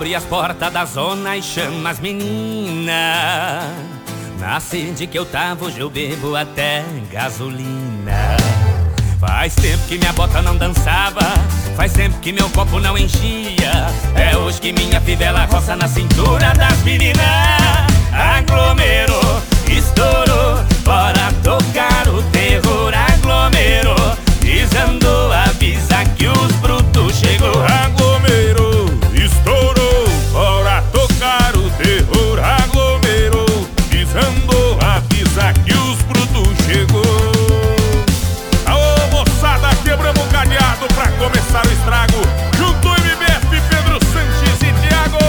Abre as portas da zona e chama as meninas. Na sede que eu tava, hoje eu bebo até gasolina. Faz tempo que minha bota não dançava, faz tempo que meu copo não enchia. É hoje que minha fivela roça na cintura das meninas. Aglomerou, estourou, bora tocar o terror. Aglomerou, desandou, avisa que os brutos chegou. Aglomerou, estourou, bora tocar o terror. Aglomerou, desandou, avisa que os brutos chegou. Alô moçada, quebramos o cadeado pra começar o estrago. Junto MBF, Pedro Sanches e Thiago.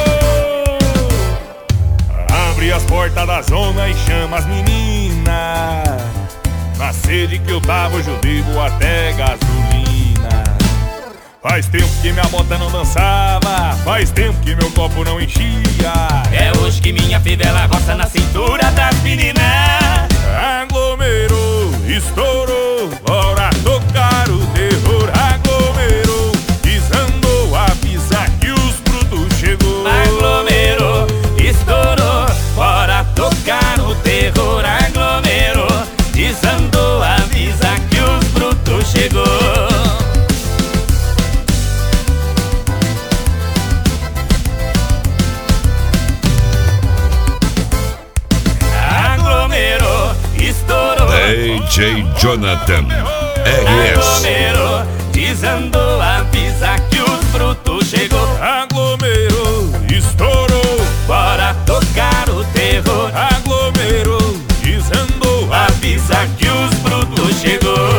Abre as portas da zona e chama as meninas. Na sede que eu tava, hoje eu bebo até gasolina. Faz tempo que minha bota não dançava, faz tempo que meu copo não enchia. É hoje que minha fivela roça na cintura das meninas. Aglomerou, estourou, bora tocar o terror. Aglomerou, desandou, avisa que os brutos chegou. Aglomerou, estourou, bora tocar o terror. Aglomerou, desandou, avisa que os brutos chegou. Aglomerou, estourou, DJ Jonathan RS. aglomerou, desandou, avisa que os brutos chegou. Aglomerou, estourou, Bora tocar o terror. aglomerou, desandou, Avisa que os brutos chegou.